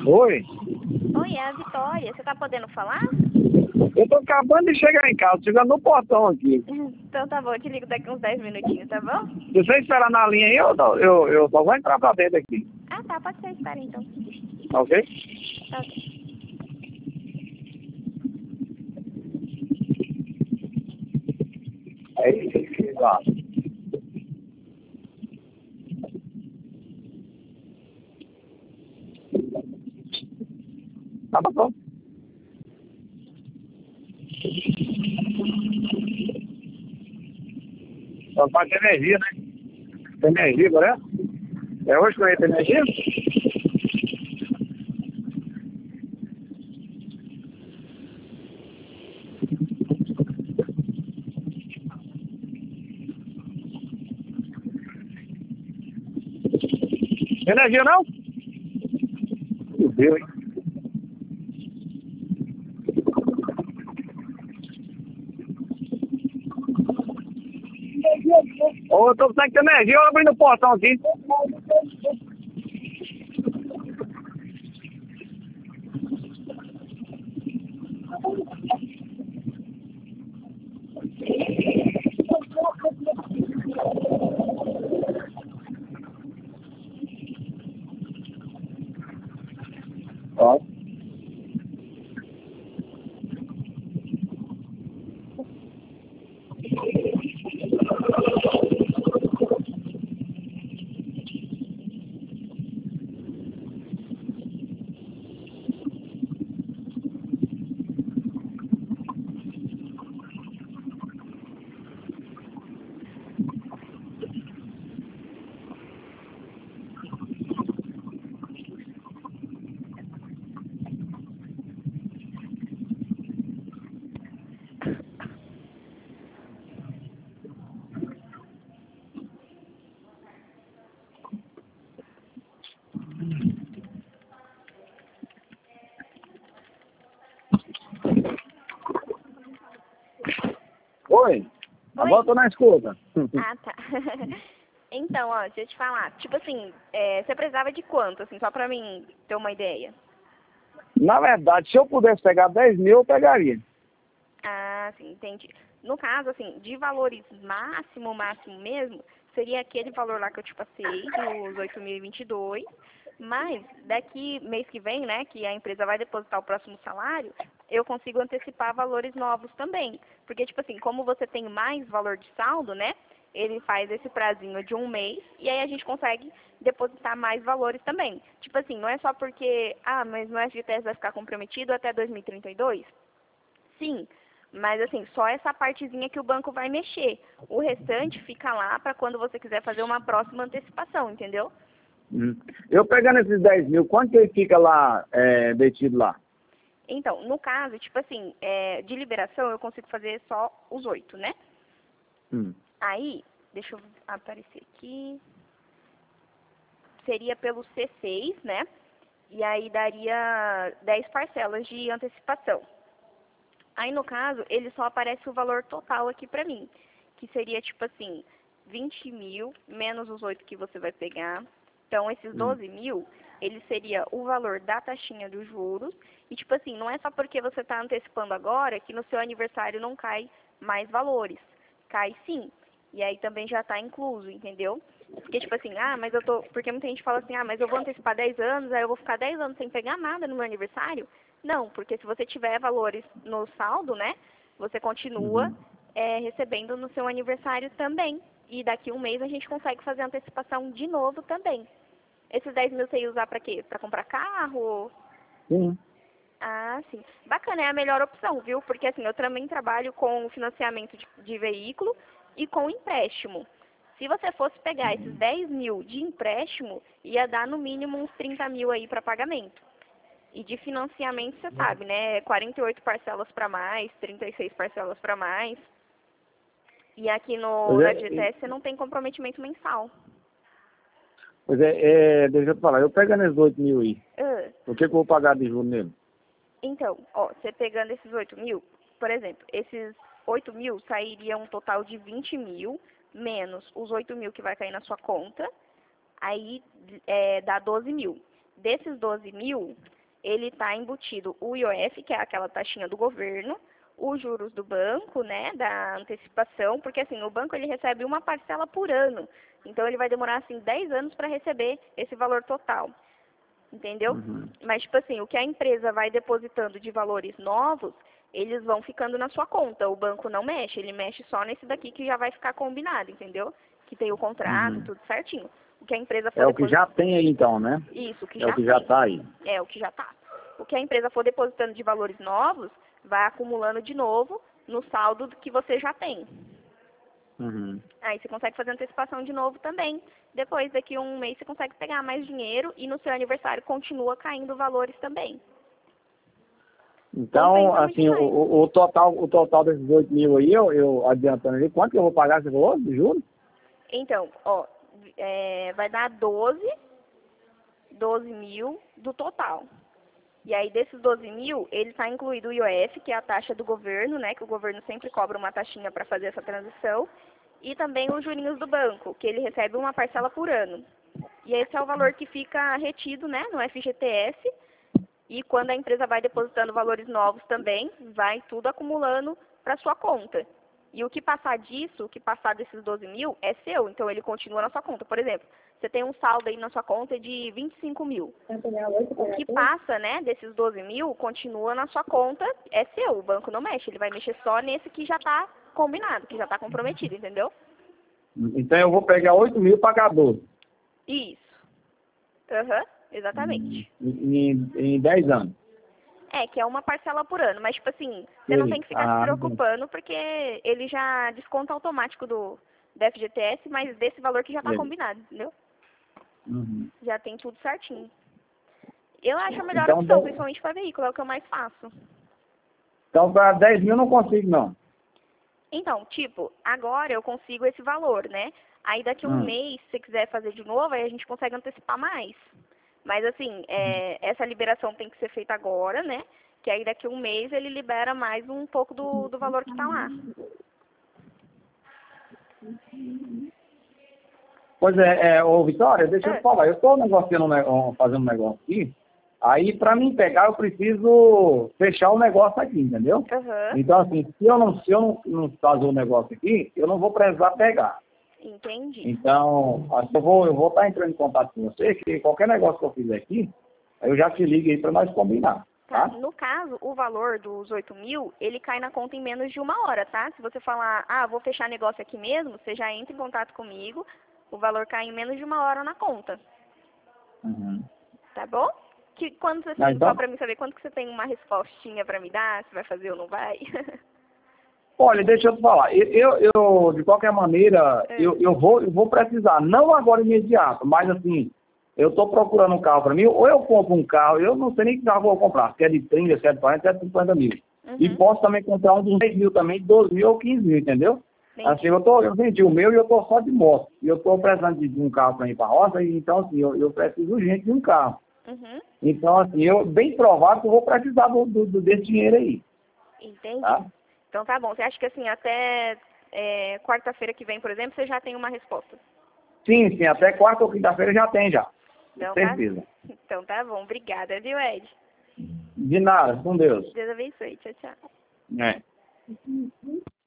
Oi, Oi, é a Vitória. Você tá podendo falar? eu tô acabando de chegar em casa, chegando no portão aqui. Então tá bom, eu te ligo daqui uns 10 minutinhos, tá bom? Se você esperar na linha aí, eu só vou entrar pra dentro aqui, Ah, tá, pode ser, espera então. tá ok? Tá ok. É isso, exato. Tá bom. Só faz energia, né? Tem energia, agora é? É hoje que eu ia ter energia? Energia não? Meu Deus, hein? Ô, eu tô sem ter energia, eu abrindo o portão aqui. Ó. Oi, agora eu tô na escuta. Ah, tá. Então, ó, deixa eu te falar. Tipo assim, você precisava de quanto, assim, só pra mim ter uma ideia? Na verdade, se eu pudesse pegar 10 mil, eu pegaria. Ah, sim, entendi. No caso, assim, de valores máximo mesmo, seria aquele valor lá que eu te passei, dos 8.022. Mas daqui mês que vem, né, que a empresa vai depositar o próximo salário, eu consigo antecipar valores novos também. Porque, tipo assim, como você tem mais valor de saldo, né, ele faz esse prazinho de um mês e aí a gente consegue depositar mais valores também. Tipo assim, não é só porque, mas no FGTS vai ficar comprometido até 2032? Sim, mas assim, só essa partezinha que o banco vai mexer. O restante fica lá para quando você quiser fazer uma próxima antecipação, entendeu? Eu pegando esses 10 mil, quanto que ele fica lá, detido lá? Então, no caso, tipo assim, de liberação eu consigo fazer só os 8, né? Hum. Aí, deixa eu aparecer aqui. Seria pelo C6, né? E aí daria 10 parcelas de antecipação. Aí, no caso, ele só aparece o valor total aqui pra mim, que seria tipo assim, 20 mil menos os 8 que você vai pegar. Então, esses 12 mil, ele seria o valor da taxinha dos juros. E, tipo assim, não é só porque você está antecipando agora que no seu aniversário não cai mais valores. Cai sim. E aí também já está incluso, entendeu? Porque, tipo assim, mas eu tô. Porque muita gente fala assim, mas eu vou antecipar 10 anos, aí eu vou ficar 10 anos sem pegar nada no meu aniversário. Não, porque se você tiver valores no saldo, né, você continua recebendo no seu aniversário também. E daqui um mês a gente consegue fazer a antecipação de novo também. Esses 10 mil você ia usar pra quê? Pra comprar carro? Sim. Ah, sim. Bacana, é a melhor opção, viu? Porque assim, eu também trabalho com financiamento de veículo e com empréstimo. Se você fosse pegar esses 10 mil de empréstimo, ia dar no mínimo uns 30 mil aí para pagamento. E de financiamento, você sabe, né? 48 parcelas para mais, 36 parcelas para mais. E aqui no Pois FGTS você não tem comprometimento mensal. deixa eu te falar, eu pegando esses 8 mil aí, Ah, o que que eu vou pagar de juros nele? então, ó, você pegando esses 8 mil, por exemplo, esses 8 mil sairia um total de 20 mil, menos os 8 mil que vai cair na sua conta, aí dá 12 mil. Desses 12 mil, ele está embutido o IOF, que é aquela taxinha do governo, os juros do banco, né, da antecipação, porque assim, o banco ele recebe uma parcela por ano, então ele vai demorar assim 10 anos para receber esse valor total, entendeu? Mas tipo assim, o que a empresa vai depositando de valores novos, eles vão ficando na sua conta, o banco não mexe, ele mexe só nesse daqui que já vai ficar combinado, entendeu? Que tem o contrato, tudo certinho. O que a empresa for É o que já tem aí então, né? Isso, o que É já o que já tem. tá aí. É, o que já tá. O que a empresa for depositando de valores novos, vai acumulando de novo no saldo que você já tem. Aí você consegue fazer antecipação de novo também. Depois, daqui a um mês, você consegue pegar mais dinheiro e no seu aniversário continua caindo valores também. Então, Compensa muito assim, mais. o total desses 8 mil aí, eu adiantando ali, quanto que eu vou pagar, você falou, de juros? Então, ó, vai dar 12 mil do total. E aí, desses 12 mil, ele está incluído o IOF, que é a taxa do governo, né? Que o governo sempre cobra uma taxinha para fazer essa transição. E também os jurinhos do banco, que ele recebe uma parcela por ano. E esse é o valor que fica retido, né, no FGTS. E quando a empresa vai depositando valores novos também, vai tudo acumulando para sua conta. E o que passar disso, o que passar desses 12 mil, é seu. Então, ele continua na sua conta. Por exemplo, você tem um saldo aí na sua conta de 25 mil. O que passa, né, desses 12 mil, continua na sua conta, é seu. O banco não mexe. Ele vai mexer só nesse que já está combinado, que já está comprometido, entendeu? Então eu vou pegar 8 mil e pagar 12. Isso. Exatamente. Em 10 anos. É, que é uma parcela por ano. Mas, tipo assim, você não tem que ficar se preocupando, porque ele já desconta automático do FGTS, mas desse valor que já está combinado, entendeu? Já tem tudo certinho. Eu acho a melhor Então, opção, principalmente para veículo, é o que eu mais faço. Então, para 10 mil não consigo, não. Então, tipo, agora eu consigo esse valor, né? Aí daqui a um mês, se você quiser fazer de novo, aí a gente consegue antecipar mais. Mas assim, essa liberação tem que ser feita agora, né? Que aí daqui a um mês ele libera mais um pouco do valor que tá lá. Pois ô Vitória, deixa eu te falar, eu estou negociando, fazendo um negócio aqui, aí para mim pegar eu preciso fechar o negócio aqui, entendeu? Então assim, se eu não fazer o negócio aqui, eu não vou precisar pegar. Entendi. Então, assim, eu vou estar entrando em contato com você, que qualquer negócio que eu fizer aqui, eu já te ligo aí para nós combinar, tá? No caso, o valor dos 8 mil, ele cai na conta em menos de 1 hora, tá? Se você falar, vou fechar negócio aqui mesmo, você já entra em contato comigo, o valor cai em menos de 1 hora na conta. Tá bom? Quando você só pra mim saber, quando que você tem uma respostinha pra me dar, se vai fazer ou não vai? Olha, deixa eu te falar, eu de qualquer maneira, eu vou precisar, não agora imediato, mas assim, eu estou procurando um carro para mim, ou eu compro um carro, eu não sei nem que carro eu vou comprar, se é de 30, se é de 40, se é de 50 mil. E posso também comprar um dos 10 mil também, de 12 mil ou 15 mil, entendeu? Assim, eu vendi o meu e eu estou só de moto. E eu estou precisando de um carro para ir para a roça, então assim, eu preciso urgente de um carro. Então assim, bem provável que eu vou precisar desse dinheiro aí. Entendi. Tá? Então tá bom. Você acha que assim, até quarta-feira que vem, por exemplo, você já tem uma resposta? Sim, até quarta ou quinta-feira já tem já. Então, certeza. Então tá bom. Obrigada, viu, Ed? De nada, com Deus. Deus abençoe. Tchau, tchau.